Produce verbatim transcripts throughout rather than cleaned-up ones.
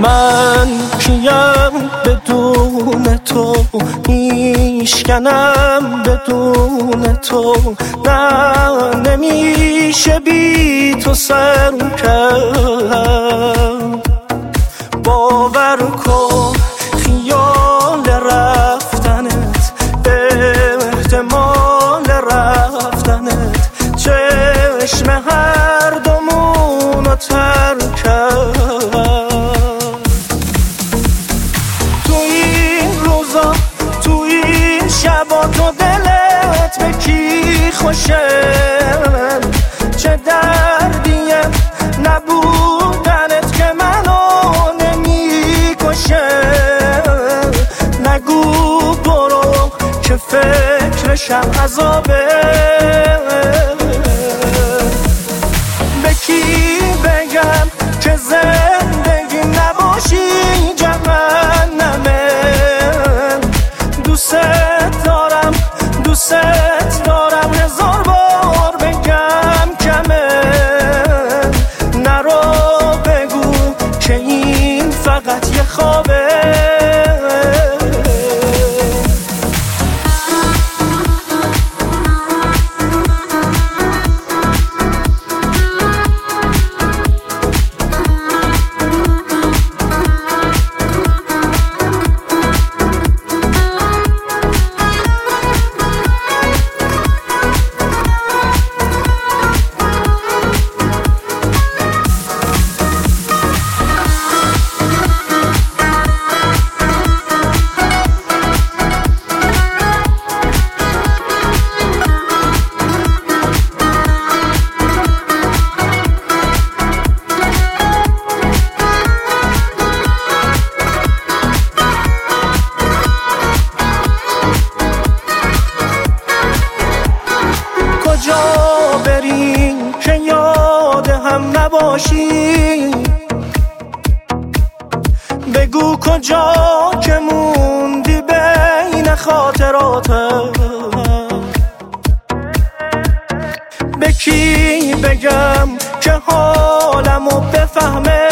من کیم بدون تو، میشکنم بدون تو، نه نمیشه بی تو سر کرد. باور کن خیال رفتنت، احتمال رفتنت چشم هر دومونو تر کرد. تو این روزا تو این شبا تو دلت به کی خوشه، چه دردیم نبودنت که منو نمیکشه. نگو برو که فکرشم عذابه، به کی بگم که زندگی نباشی جهنمه. دوست دارم دوست دارم هزار بار بگم کمه. نرو بگو که این فقط یه خوابه. کجا بریم که یاد هم نباشی، بگو کجا که موندی بین خاطراتم. به کی بگم که حالمو بفهمه،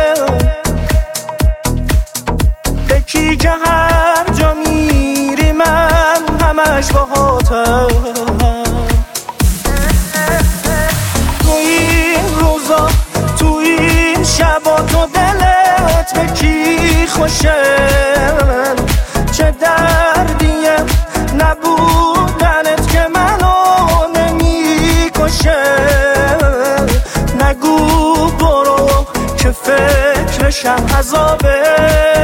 به کی که هر جا میری من همش باهاتم. تو این شبا تو دلت به کی خوشه، چه دردیم نبودنت که منو نمیکشه. نگو برو که فکرشم عذابه.